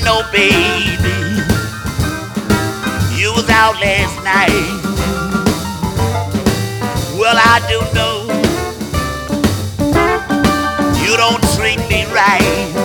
know, baby, you was out last night. Well, I do know you don't treat me right.